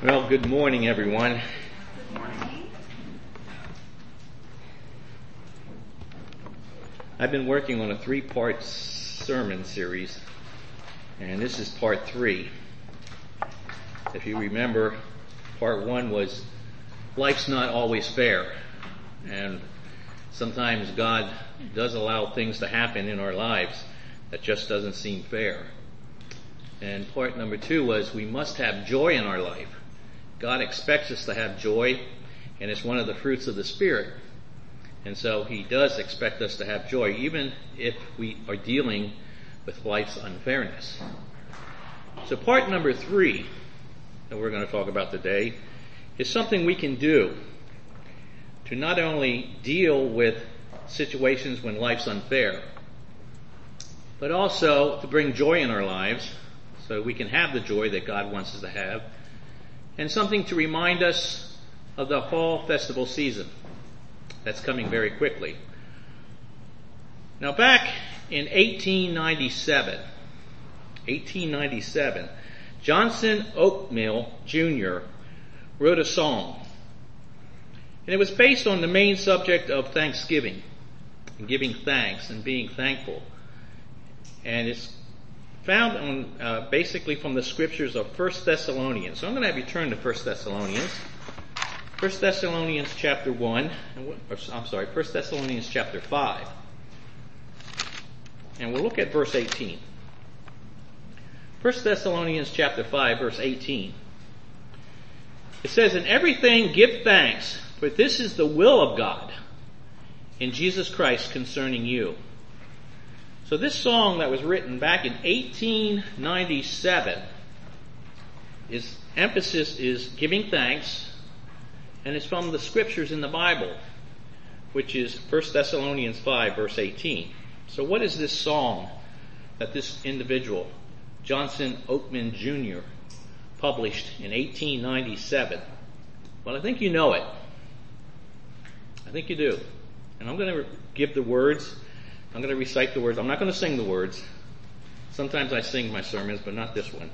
Well, good morning, everyone. Good morning. I've been working on a 3-part sermon series, and this is part 3. If you remember, part 1 was life's not always fair, and sometimes God does allow things to happen in our lives that just doesn't seem fair. And part number 2 was we must have joy in our life. God expects us to have joy, and it's one of the fruits of the Spirit. And so He does expect us to have joy, even if we are dealing with life's unfairness. So part number 3 that we're going to talk about today is something we can do to not only deal with situations when life's unfair, but also to bring joy in our lives so we can have the joy that God wants us to have, and something to remind us of the fall festival season that's coming very quickly. Now, back in 1897, Johnson Oatmeal Jr. wrote a song, and it was based on the main subject of Thanksgiving and giving thanks and being thankful. And it's found on basically from the scriptures of 1 Thessalonians. So I'm going to have you turn to 1 Thessalonians. 1 Thessalonians chapter 1, 1 Thessalonians chapter 5. And we'll look at verse 18. 1 Thessalonians chapter 5, verse 18. It says, "In everything give thanks, for this is the will of God in Jesus Christ concerning you." So this song that was written back in 1897, its emphasis is giving thanks, and it's from the scriptures in the Bible, which is 1 Thessalonians 5, verse 18. So what is this song that this individual, Johnson Oatman Jr., published in 1897? Well, I think you know it. I think you do. And I'm going to give the words. I'm going to recite the words. I'm not going to sing the words. Sometimes I sing my sermons, but not this one.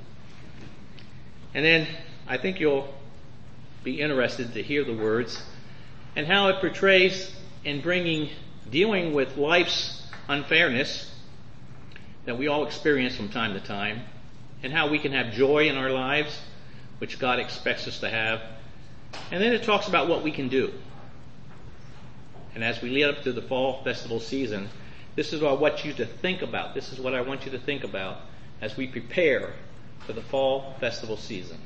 And then I think you'll be interested to hear the words and how it portrays in dealing with life's unfairness that we all experience from time to time, and how we can have joy in our lives, which God expects us to have. And then it talks about what we can do. And as we lead up to the fall festival season, this is what I want you to think about. This is what I want you to think about as we prepare for the fall festival season.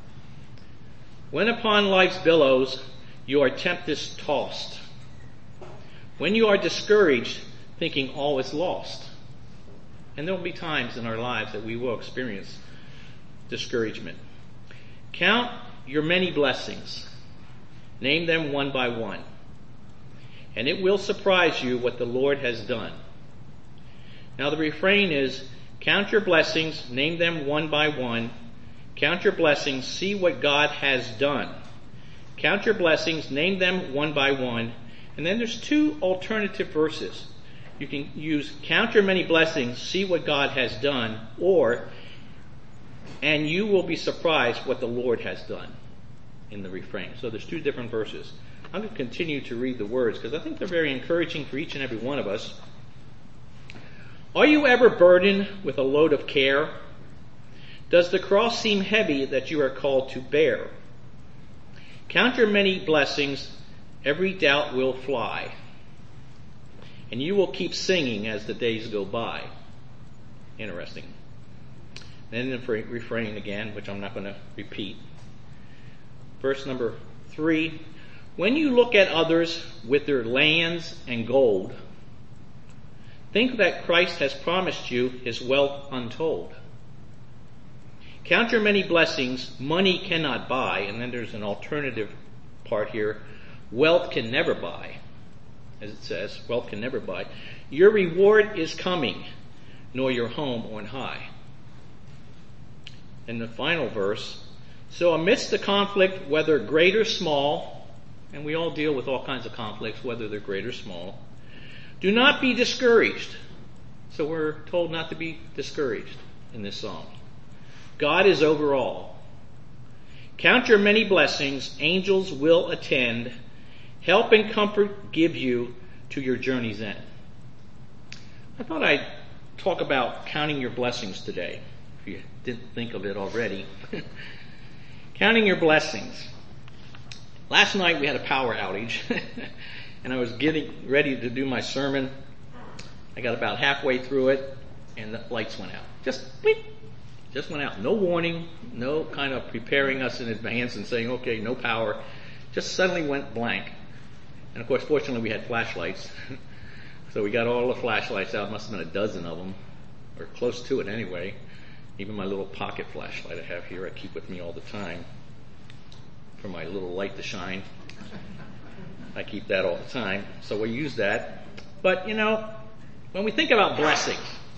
"When upon life's billows you are tempest tossed, when you are discouraged, thinking all is lost." And there will be times in our lives that we will experience discouragement. "Count your many blessings. Name them one by one. And it will surprise you what the Lord has done." Now the refrain is, count your blessings, name them one by one. Count your blessings, see what God has done. Count your blessings, name them one by one. And then there's 2 alternative verses. You can use count your many blessings, see what God has done, or and you will be surprised what the Lord has done in the refrain. So there's 2 different verses. I'm going to continue to read the words because I think they're very encouraging for each and every one of us. "Are you ever burdened with a load of care? Does the cross seem heavy that you are called to bear? Count your many blessings, every doubt will fly, and you will keep singing as the days go by." Interesting. Then the refrain again, which I'm not going to repeat. Verse number 3. "When you look at others with their lands and gold, think that Christ has promised you his wealth untold. Count your many blessings, money cannot buy." And then there's an alternative part here. "Wealth can never buy." As it says, wealth can never buy. "Your reward is coming, nor your home on high." And the final verse. "So amidst the conflict, whether great or small," and we all deal with all kinds of conflicts, whether they're great or small, "do not be discouraged." So we're told not to be discouraged in this song. God is over all. Count your many blessings. Angels will attend. Help and comfort give you to your journey's end. I thought I'd talk about counting your blessings today, if you didn't think of it already. Counting your blessings. Last night we had a power outage, and I was getting ready to do my sermon. I got about halfway through it, and the lights went out. Just bleep. Just went out. No warning, no kind of preparing us in advance and saying, okay, no power. Just suddenly went blank. And of course, fortunately, we had flashlights. So we got all the flashlights out. Must have been a dozen of them, or close to it anyway. Even my little pocket flashlight I have here, I keep with me all the time for my little light to shine. I keep that all the time. So we use that. But, when we think about blessings,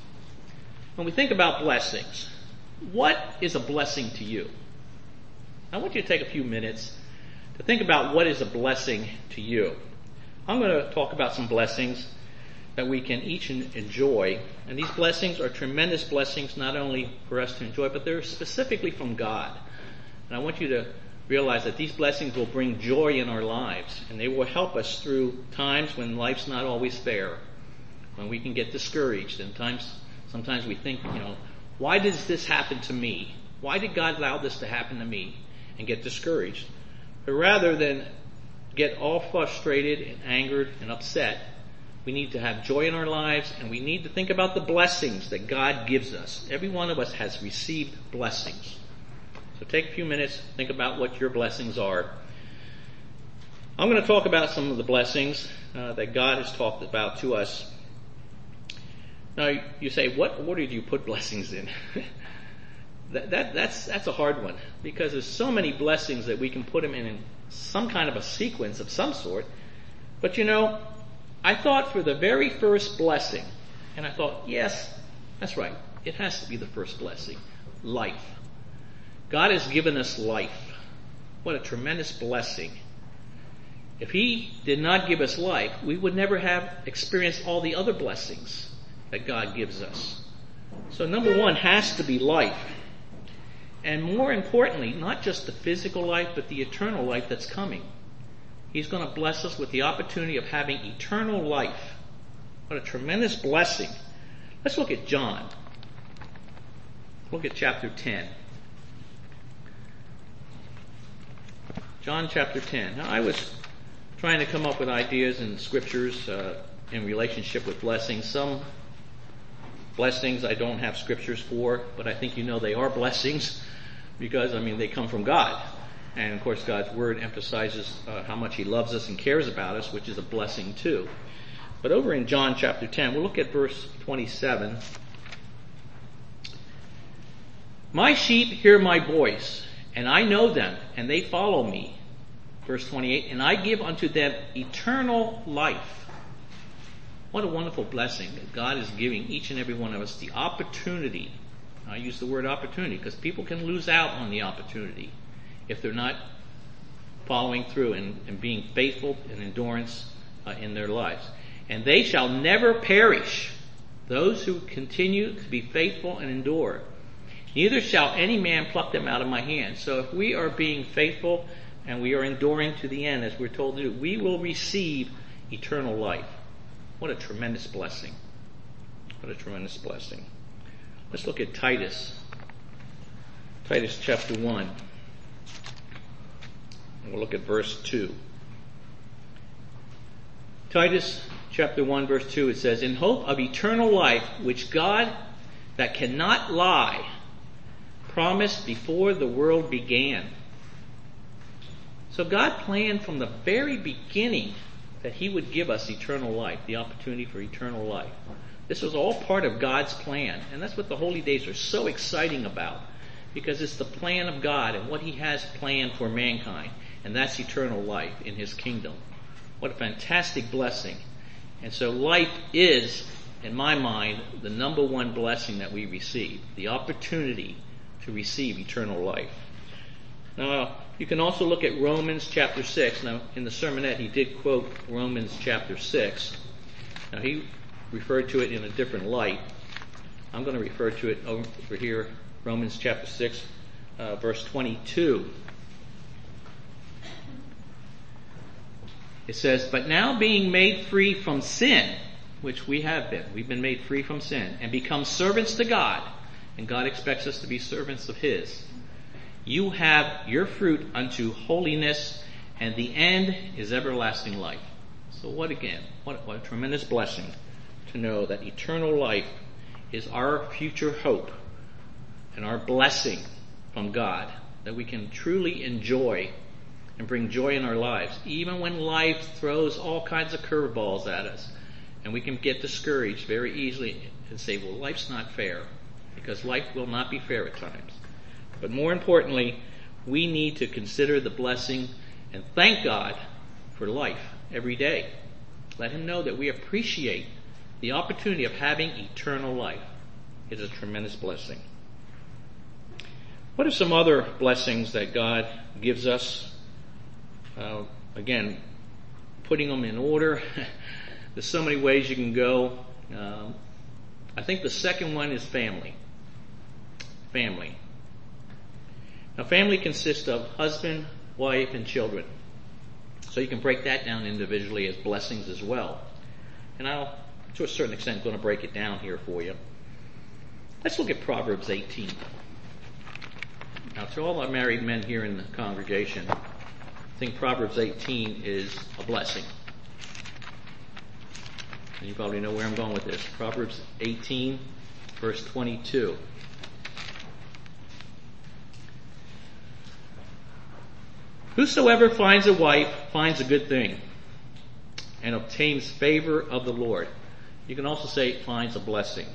what is a blessing to you? I want you to take a few minutes to think about what is a blessing to you. I'm going to talk about some blessings that we can each enjoy. And these blessings are tremendous blessings, not only for us to enjoy, but they're specifically from God. And I want you to realize that these blessings will bring joy in our lives, and they will help us through times when life's not always fair, when we can get discouraged, and sometimes we think, why does this happen to me? Why did God allow this to happen to me? And get discouraged. But rather than get all frustrated and angered and upset, we need to have joy in our lives, and we need to think about the blessings that God gives us. Every one of us has received blessings. So take a few minutes, think about what your blessings are. I'm going to talk about some of the blessings that God has talked about to us. Now, you say, what order do you put blessings in? That's a hard one, because there's so many blessings that we can put them in some kind of a sequence of some sort. But I thought for the very first blessing, and I thought, yes, that's right, it has to be the first blessing, life. God has given us life. What a tremendous blessing. If He did not give us life, we would never have experienced all the other blessings that God gives us. So number one has to be life. And more importantly, not just the physical life, but the eternal life that's coming. He's going to bless us with the opportunity of having eternal life. What a tremendous blessing. Let's look at John. Look at chapter 10. John chapter 10. Now, I was trying to come up with ideas in scriptures in relationship with blessings. Some blessings I don't have scriptures for, but I think they are blessings because, they come from God. And of course, God's Word emphasizes how much He loves us and cares about us, which is a blessing too. But over in John chapter 10, we'll look at verse 27. My sheep hear my voice, and I know them, and they follow me. Verse 28, and I give unto them eternal life. What a wonderful blessing that God is giving each and every one of us the opportunity. I use the word opportunity because people can lose out on the opportunity if they're not following through and being faithful and endurance in their lives. And they shall never perish, those who continue to be faithful and endure. Neither shall any man pluck them out of my hand. So if we are being faithful and we are enduring to the end, as we're told to do, we will receive eternal life. What a tremendous blessing. What a tremendous blessing. Let's look at Titus. Titus chapter 1. And we'll look at verse 2. Titus chapter 1 verse 2, it says, in hope of eternal life, which God that cannot lie promised before the world began. So God planned from the very beginning that He would give us eternal life, the opportunity for eternal life. This was all part of God's plan. And that's what the holy days are so exciting about, because it's the plan of God and what He has planned for mankind. And that's eternal life in His kingdom. What a fantastic blessing. And so life is, in my mind, the number one blessing that we receive. The opportunity to receive eternal life. Now, you can also look at Romans chapter 6. Now, in the sermonette, he did quote Romans chapter 6. Now, he referred to it in a different light. I'm going to refer to it over here, Romans chapter 6, verse 22. It says, but now being made free from sin, which we have been. We've been made free from sin and become servants to God. And God expects us to be servants of His. You have your fruit unto holiness, and the end is everlasting life. So what a tremendous blessing to know that eternal life is our future hope and our blessing from God, that we can truly enjoy and bring joy in our lives, even when life throws all kinds of curveballs at us. And we can get discouraged very easily and say, well, life's not fair, because life will not be fair at times. But more importantly, we need to consider the blessing and thank God for life every day. Let Him know that we appreciate the opportunity of having eternal life. It is a tremendous blessing. What are some other blessings that God gives us? Again, putting them in order. There's so many ways you can go. I think the second one is family. Family. Now, family consists of husband, wife, and children. So you can break that down individually as blessings as well. And I'll, to a certain extent, going to break it down here for you. Let's look at Proverbs 18. Now, to all our married men here in the congregation, I think Proverbs 18 is a blessing. And you probably know where I'm going with this. Proverbs 18, verse 22. Whosoever finds a wife finds a good thing and obtains favor of the Lord. You can also say finds a blessing.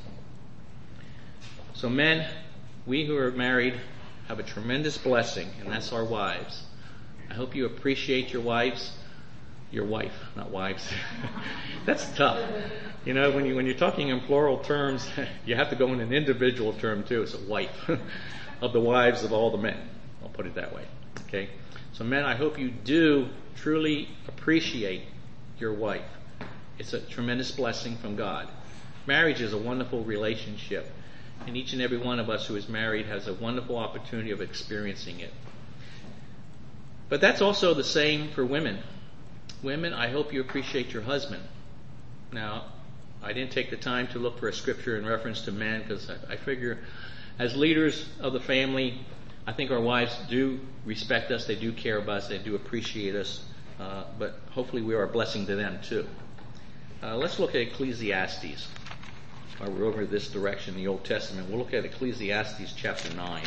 So men, we who are married have a tremendous blessing, and that's our wives. I hope you appreciate your wives. Your wife, not wives. That's tough. You know, when you're talking in plural terms, you have to go in an individual term too. It's a wife of the wives of all the men. I'll put it that way. Okay? So men, I hope you do truly appreciate your wife. It's a tremendous blessing from God. Marriage is a wonderful relationship, and each and every one of us who is married has a wonderful opportunity of experiencing it. But that's also the same for women. Women, I hope you appreciate your husband. Now, I didn't take the time to look for a scripture in reference to men, because I figure as leaders of the family, I think our wives do respect us, they do care about us, they do appreciate us, but hopefully we are a blessing to them too. Let's look at Ecclesiastes. While we're over this direction in the Old Testament, we'll look at Ecclesiastes chapter 9.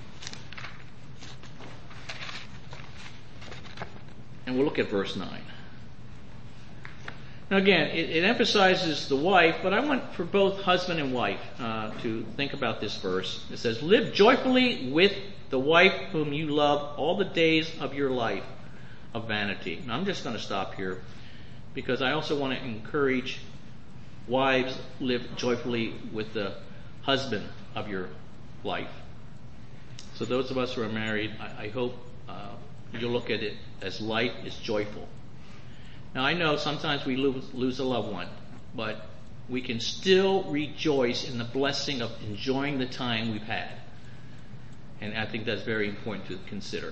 And we'll look at verse 9. Now again, it emphasizes the wife, but I want for both husband and wife to think about this verse. It says, live joyfully with the wife whom you love all the days of your life of vanity. Now I'm just going to stop here, because I also want to encourage wives, live joyfully with the husband of your life. So those of us who are married, I hope you'll look at it as life is joyful. Now I know sometimes we lose a loved one, but we can still rejoice in the blessing of enjoying the time we've had. And I think that's very important to consider.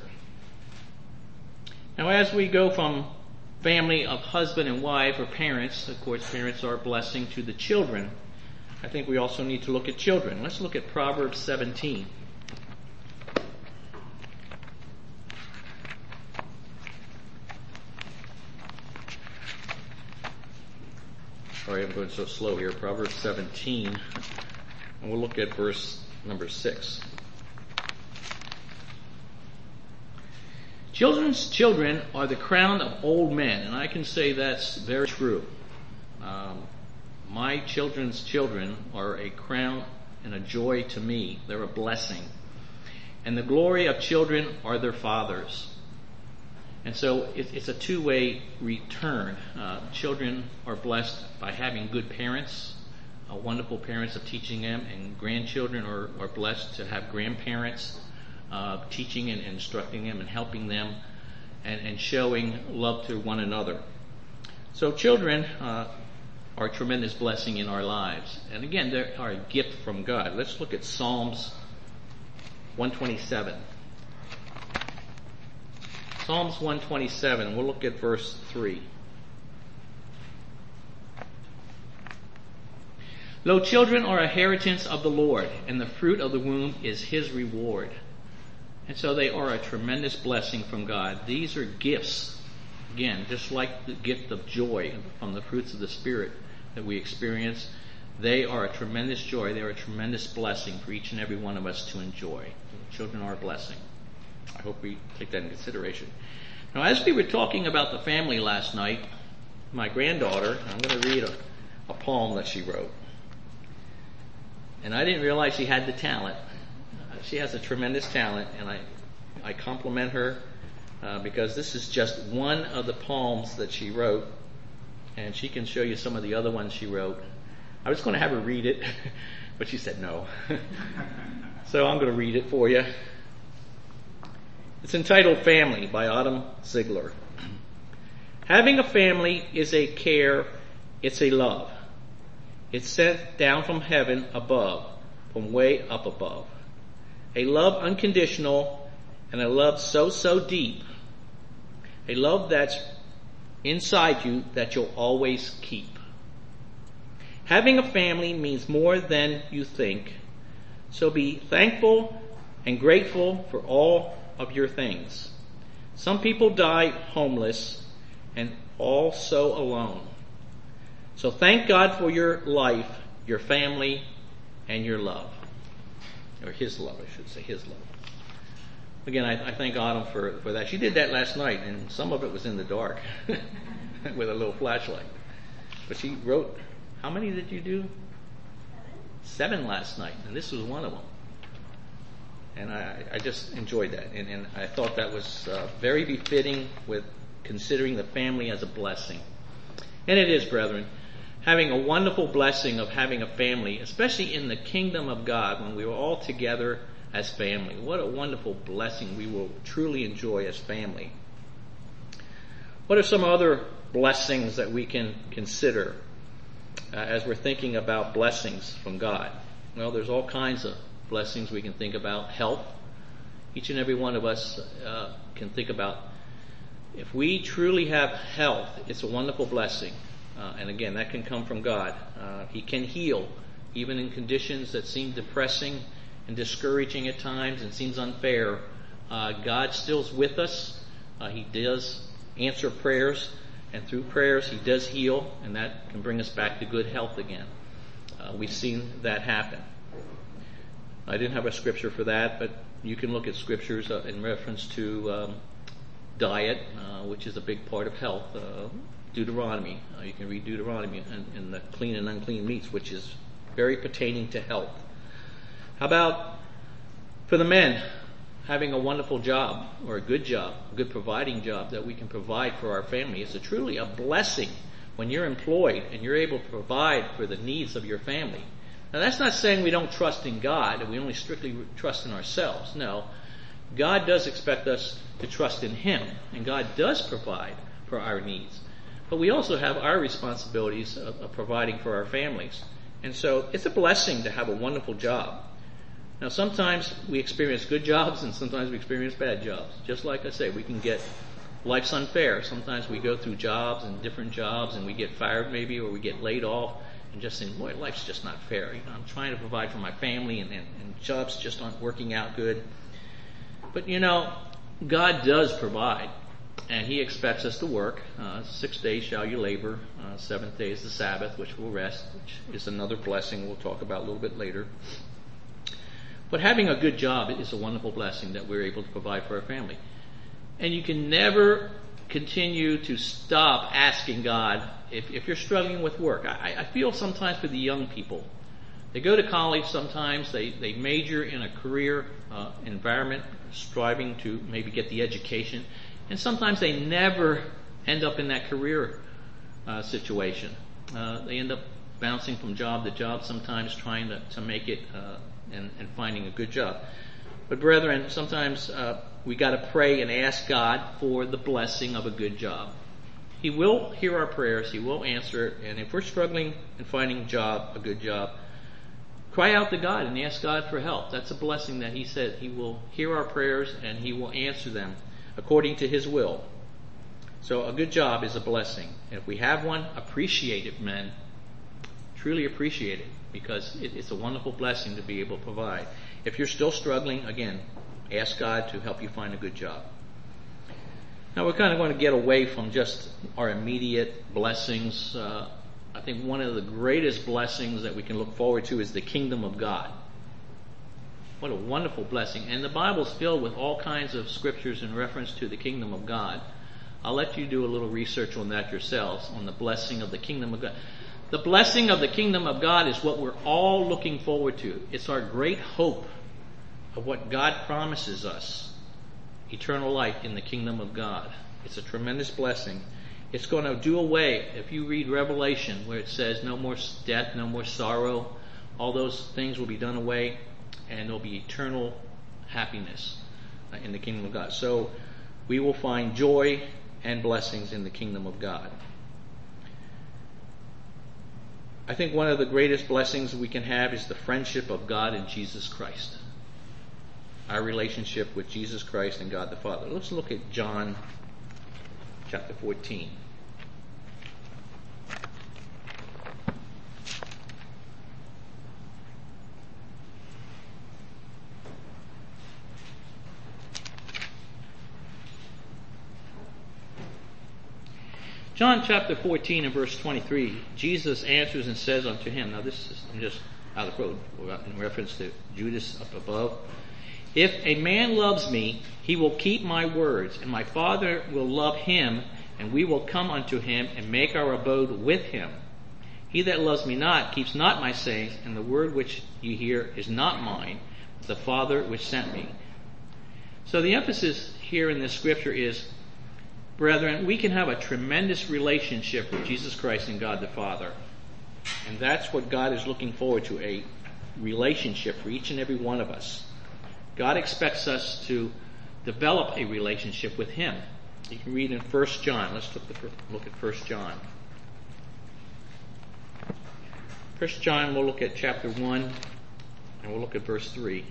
Now as we go from family of husband and wife or parents, of course parents are a blessing to the children, I think we also need to look at children. Let's look at Proverbs 17. Sorry, I'm going so slow here. Proverbs 17, and we'll look at verse number 6. Children's children are the crown of old men, and I can say that's very true. My children's children are a crown and a joy to me. They're a blessing. And the glory of children are their fathers. And so it's a two-way return. Children are blessed by having good parents, wonderful parents of teaching them, and grandchildren are blessed to have grandparents teaching and instructing them and helping them and showing love to one another. So children are a tremendous blessing in our lives. And again, they are a gift from God. Let's look at Psalms 127. Psalms 127, we'll look at verse 3. Lo, children are a inheritance of the Lord, and the fruit of the womb is his reward. And so they are a tremendous blessing from God. These are gifts. Again, just like the gift of joy from the fruits of the Spirit that we experience, they are a tremendous joy. They are a tremendous blessing for each and every one of us to enjoy. Children are a blessing. I hope we take that into consideration. Now, as we were talking about the family last night, my granddaughter, I'm going to read a poem that she wrote. And I didn't realize she had the talent. She has a tremendous talent, and I compliment her because this is just one of the poems that she wrote, and she can show you some of the other ones she wrote. I was going to have her read it, but she said no. So I'm going to read it for you. It's entitled Family by Autumn Ziegler. Having a family is a care, it's a love. It's sent down from heaven above, from way up above. A love unconditional and a love so deep. A love that's inside you that you'll always keep. Having a family means more than you think. So be thankful and grateful for all of your things. Some people die homeless and all so alone. So thank God for your life, your family, and your love. Or his love, I should say, his love. Again, I thank Autumn for that. She did that last night, and some of it was in the dark with a little flashlight. But she wrote, how many did you do? 7 last night, and this was one of them. And I just enjoyed that, and I thought that was very befitting with considering the family as a blessing. And it is, brethren, having a wonderful blessing of having a family, especially in the kingdom of God, when we are all together as family. What a wonderful blessing we will truly enjoy as family. What are some other blessings that we can consider as we're thinking about blessings from God? Well, there's all kinds of blessings we can think about. Health. Each and every one of us can think about, if we truly have health, it's a wonderful blessing. And again, that can come from God. He can heal, even in conditions that seem depressing and discouraging at times and seems unfair. God still's with us. He does answer prayers, and through prayers He does heal, and that can bring us back to good health again. We've seen that happen. I didn't have a scripture for that, but you can look at scriptures in reference to diet, which is a big part of health. Deuteronomy. You can read Deuteronomy in the clean and unclean meats, which is very pertaining to health. How about for the men, having a wonderful job or a good job, a good providing job that we can provide for our family? It's truly a blessing when you're employed and you're able to provide for the needs of your family. Now, that's not saying we don't trust in God and we only strictly trust in ourselves. No, God does expect us to trust in Him, and God does provide for our needs. But we also have our responsibilities of providing for our families. And so it's a blessing to have a wonderful job. Now, sometimes we experience good jobs and sometimes we experience bad jobs. Just like I say, we can get, life's unfair. Sometimes we go through jobs and different jobs and we get fired maybe, or we get laid off and just think, boy, life's just not fair. I'm trying to provide for my family and jobs just aren't working out good. But God does provide. And He expects us to work. 6 days shall you labor. 7th day is the Sabbath, which we'll rest, which is another blessing we'll talk about a little bit later. But having a good job is a wonderful blessing that we're able to provide for our family. And you can never continue to stop asking God if you're struggling with work. I feel sometimes for the young people. They go to college sometimes. They major in a career environment, striving to maybe get the education. And sometimes they never end up in that career situation. They end up bouncing from job to job, sometimes trying to make it and finding a good job. But brethren, sometimes we got to pray and ask God for the blessing of a good job. He will hear our prayers. He will answer it. And if we're struggling in finding a good job, cry out to God and ask God for help. That's a blessing that He said He will hear our prayers and He will answer them according to His will. So a good job is a blessing. And if we have one, appreciate it, men. truly appreciate it, because it's a wonderful blessing to be able to provide. If you're still struggling, again, ask God to help you find a good job. Now we're kind of going to get away from just our immediate blessings. I think one of the greatest blessings that we can look forward to is the kingdom of God. What a wonderful blessing. And the Bible's filled with all kinds of scriptures in reference to the kingdom of God. I'll let you do a little research on that yourselves, on the blessing of the kingdom of God. The blessing of the kingdom of God is what we're all looking forward to. It's our great hope of what God promises us. Eternal life in the kingdom of God. It's a tremendous blessing. It's going to do away, if you read Revelation, where it says no more death, no more sorrow, all those things will be done away, and there'll be eternal happiness in the kingdom of God. So we will find joy and blessings in the kingdom of God. I think one of the greatest blessings we can have is the friendship of God and Jesus Christ. Our relationship with Jesus Christ and God the Father. Let's look at John chapter 14. John chapter 14 and verse 23, Jesus answers and says unto him, now this is just out of the quote in reference to Judas up above, if a man loves me, he will keep my words, and my Father will love him, and we will come unto him and make our abode with him. He that loves me not keeps not my sayings, and the word which you hear is not mine, but the Father which sent me. So the emphasis here in this scripture is, brethren, we can have a tremendous relationship with Jesus Christ and God the Father. And that's what God is looking forward to, a relationship for each and every one of us. God expects us to develop a relationship with Him. You can read in 1 John. Let's look at 1 John. 1 John, we'll look at chapter 1, and we'll look at verse 3.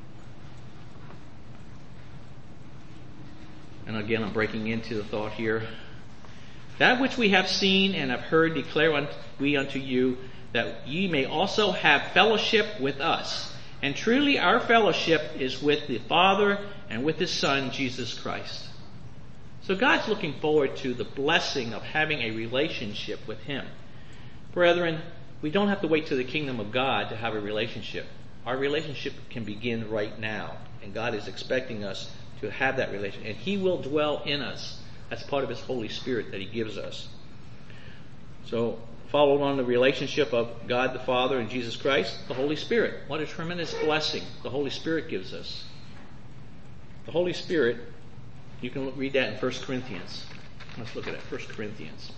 And again, I'm breaking into the thought here. That which we have seen and have heard declare we unto you, that ye may also have fellowship with us. And truly our fellowship is with the Father and with His Son, Jesus Christ. So God's looking forward to the blessing of having a relationship with Him. Brethren, we don't have to wait to the kingdom of God to have a relationship. Our relationship can begin right now. And God is expecting us to have that relationship. And He will dwell in us. That's part of His Holy Spirit that He gives us. So, following on the relationship of God the Father and Jesus Christ, the Holy Spirit. What a tremendous blessing the Holy Spirit gives us. The Holy Spirit, you can read that in 1 Corinthians. Let's look at it, 1 Corinthians.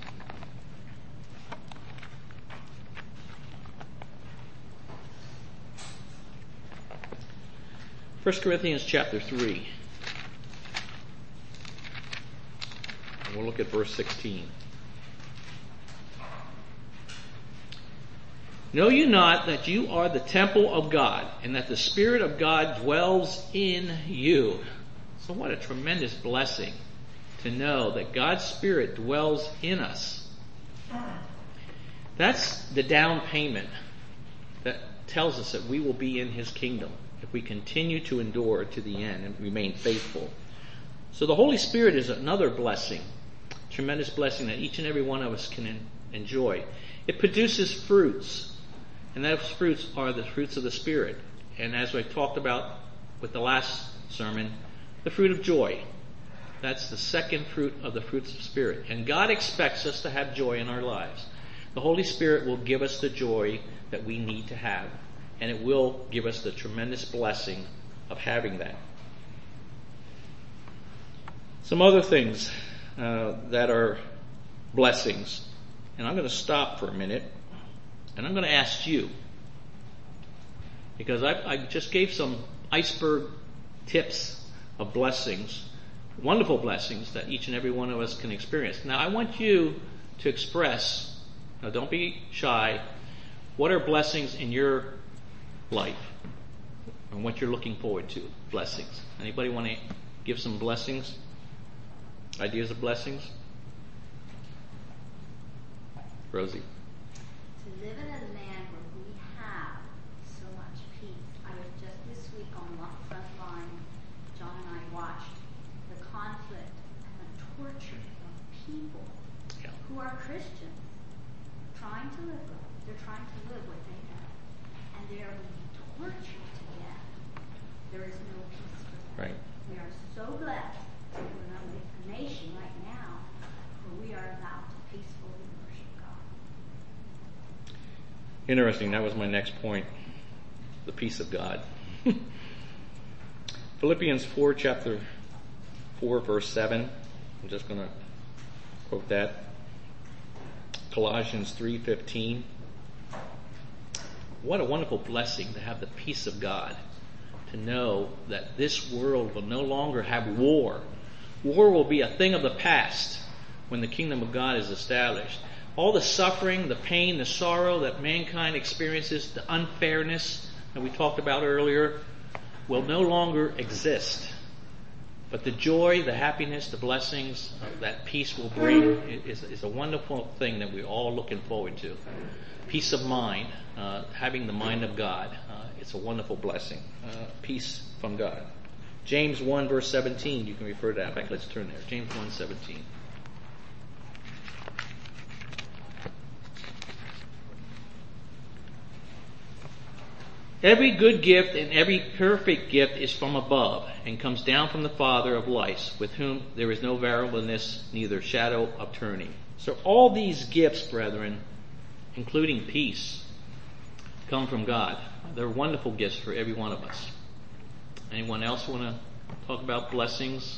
First Corinthians chapter 3. And we'll look at verse 16. Know you not that you are the temple of God, and that the Spirit of God dwells in you? So what a tremendous blessing to know that God's Spirit dwells in us. That's the down payment that tells us that we will be in His kingdom if we continue to endure to the end and remain faithful. So the Holy Spirit is another blessing, tremendous blessing that each and every one of us can enjoy. It produces fruits. And those fruits are the fruits of the Spirit. And as I talked about with the last sermon, the fruit of joy. That's the second fruit of the fruits of the Spirit. And God expects us to have joy in our lives. The Holy Spirit will give us the joy that we need to have. And it will give us the tremendous blessing of having that. Some other things that are blessings. And I'm going to stop for a minute. And I'm going to ask you, because I just gave some iceberg tips of blessings, wonderful blessings that each and every one of us can experience. Now I want you to express, now don't be shy, what are blessings in your life and what you're looking forward to, blessings. Anybody want to give some blessings, ideas of blessings? Rosie. To live in a manner who are Christians trying to live right. They're trying to live what they know. And they are being tortured to death. There is no peace for them. Right. We are so blessed to live in a nation right now where we are allowed to peacefully worship God. Interesting. That was my next point. The peace of God. Philippians 4, chapter 4, verse 7. I'm just going to quote that. Colossians 3:15. What a wonderful blessing to have the peace of God. To know that this world will no longer have war. War will be a thing of the past when the kingdom of God is established. All the suffering, the pain, the sorrow that mankind experiences, the unfairness that we talked about earlier, will no longer exist. But the joy, the happiness, the blessings that peace will bring is a wonderful thing that we're all looking forward to. Peace of mind, having the mind of God. It's a wonderful blessing. Peace from God. James 1 verse 17, you can refer to that. In fact, let's turn there. James 1:17. Every good gift and every perfect gift is from above and comes down from the Father of lights, with whom there is no variableness, neither shadow of turning. So all these gifts, brethren, including peace, come from God. They're wonderful gifts for every one of us. Anyone else want to talk about blessings?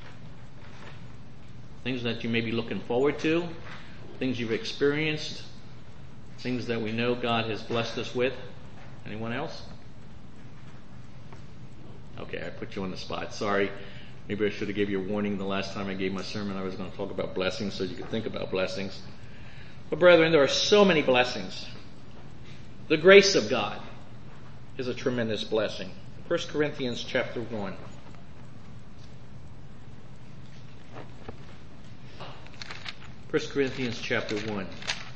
Things that you may be looking forward to? Things you've experienced? Things that we know God has blessed us with? Anyone else? Okay, I put you on the spot. Sorry. Maybe I should have gave you a warning the last time I gave my sermon. I was going to talk about blessings so you could think about blessings. But brethren, there are so many blessings. The grace of God is a tremendous blessing. 1 Corinthians chapter 1. 1 Corinthians chapter 1.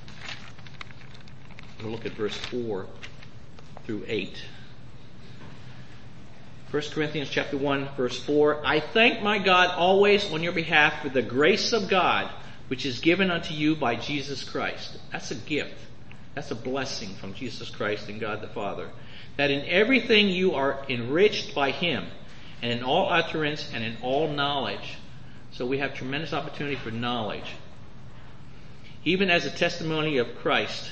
We'll look at verse 4 through 8. 1 Corinthians chapter 1, verse 4. I thank my God always on your behalf for the grace of God, which is given unto you by Jesus Christ. That's a gift. That's a blessing from Jesus Christ and God the Father. That in everything you are enriched by Him, and in all utterance and in all knowledge. So we have tremendous opportunity for knowledge. Even as the testimony of Christ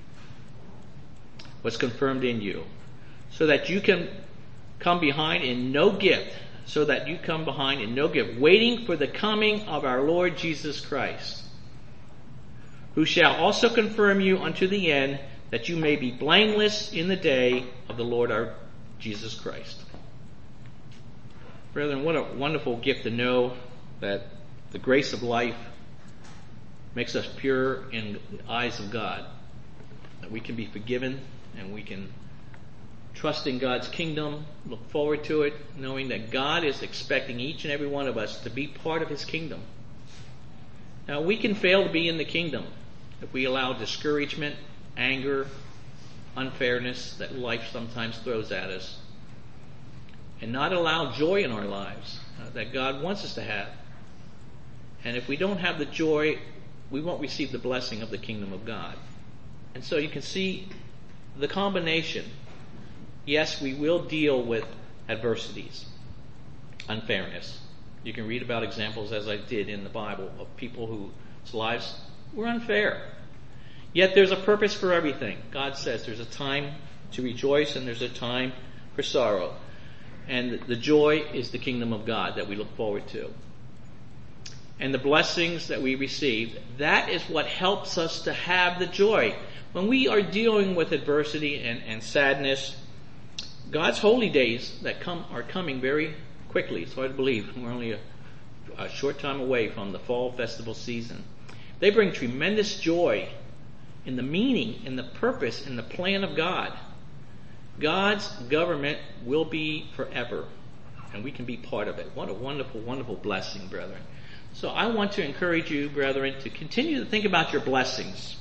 was confirmed in you, so that you can come behind in no gift, waiting for the coming of our Lord Jesus Christ, who shall also confirm you unto the end, that you may be blameless in the day of the Lord our Jesus Christ. Brethren, what a wonderful gift to know that the grace of life makes us pure in the eyes of God, that we can be forgiven and we can trust in God's kingdom, look forward to it, knowing that God is expecting each and every one of us to be part of His kingdom. Now, we can fail to be in the kingdom if we allow discouragement, anger, unfairness that life sometimes throws at us, and not allow joy in our lives that God wants us to have. And if we don't have the joy, we won't receive the blessing of the kingdom of God. And so you can see the combination. Yes, we will deal with adversities, unfairness. You can read about examples, as I did in the Bible, of people whose lives were unfair. Yet there's a purpose for everything. God says there's a time to rejoice and there's a time for sorrow. And the joy is the kingdom of God that we look forward to. And the blessings that we receive, that is what helps us to have the joy. When we are dealing with adversity and sadness, God's holy days that are coming very quickly. It's hard to believe. We're only a short time away from the fall festival season. They bring tremendous joy in the meaning, in the purpose, in the plan of God. God's government will be forever, and we can be part of it. What a wonderful, wonderful blessing, brethren. So I want to encourage you, brethren, to continue to think about your blessings.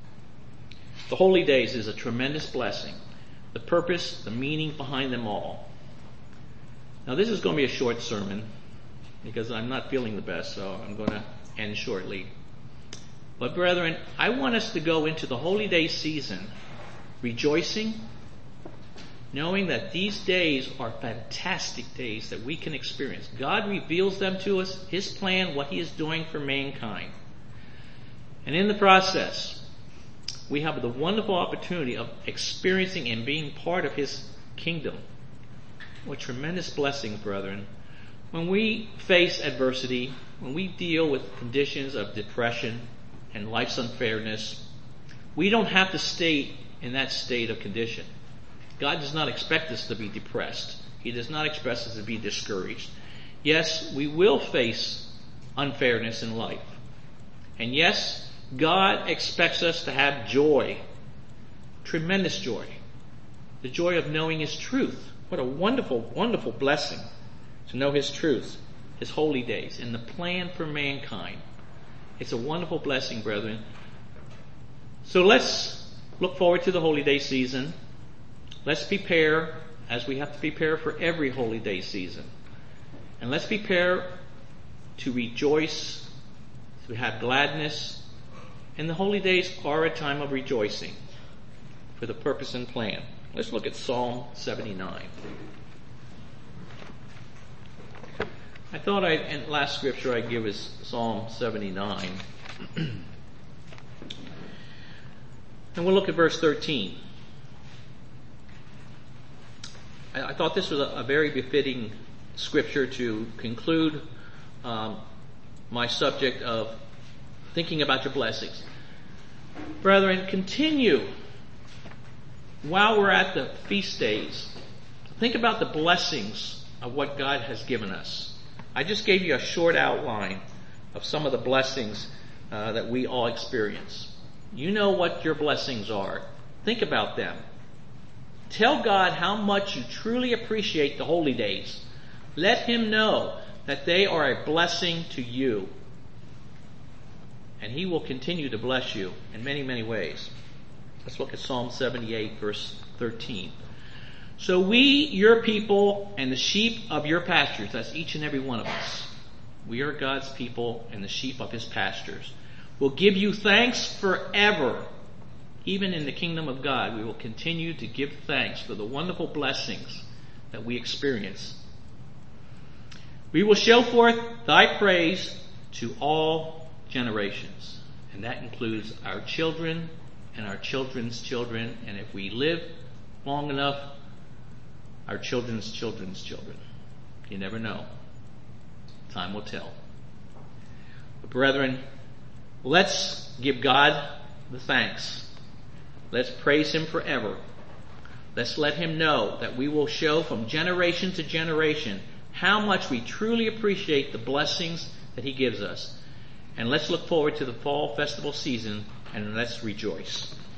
The holy days is a tremendous blessing. The purpose, the meaning behind them all. Now this is going to be a short sermon because I'm not feeling the best, so I'm going to end shortly. But brethren, I want us to go into the holy day season rejoicing, knowing that these days are fantastic days that we can experience. God reveals them to us, His plan, what He is doing for mankind. And in the process, we have the wonderful opportunity of experiencing and being part of His kingdom. What tremendous blessings, brethren. When we face adversity, when we deal with conditions of depression and life's unfairness, we don't have to stay in that state of condition. God does not expect us to be depressed. He does not expect us to be discouraged. Yes, we will face unfairness in life. And yes, God expects us to have joy, tremendous joy, the joy of knowing His truth. What a wonderful, wonderful blessing to know His truth, His holy days, and the plan for mankind. It's a wonderful blessing, brethren. So let's look forward to the holy day season. Let's prepare as we have to prepare for every holy day season. And let's prepare to rejoice, to have gladness. And the holy days are a time of rejoicing for the purpose and plan. Let's look at Psalm 79. I thought in last scripture I'd give is Psalm 79. And we'll look at verse 13. I thought this was a very befitting scripture to conclude my subject of thinking about your blessings. Brethren, continue while we're at the feast days. Think about the blessings of what God has given us. I just gave you a short outline of some of the blessings that we all experience. You know what your blessings are. Think about them. Tell God how much you truly appreciate the holy days. Let Him know that they are a blessing to you. And He will continue to bless you in many, many ways. Let's look at Psalm 78, verse 13. So we, your people, and the sheep of your pastures, that's each and every one of us. We are God's people and the sheep of His pastures. Will give you thanks forever. Even in the kingdom of God, we will continue to give thanks for the wonderful blessings that we experience. We will show forth thy praise to all generations. And that includes our children and our children's children. And if we live long enough, our children's children's children. You never know. Time will tell. But brethren, let's give God the thanks. Let's praise Him forever. Let's let Him know that we will show from generation to generation how much we truly appreciate the blessings that He gives us. And let's look forward to the fall festival season and let's rejoice.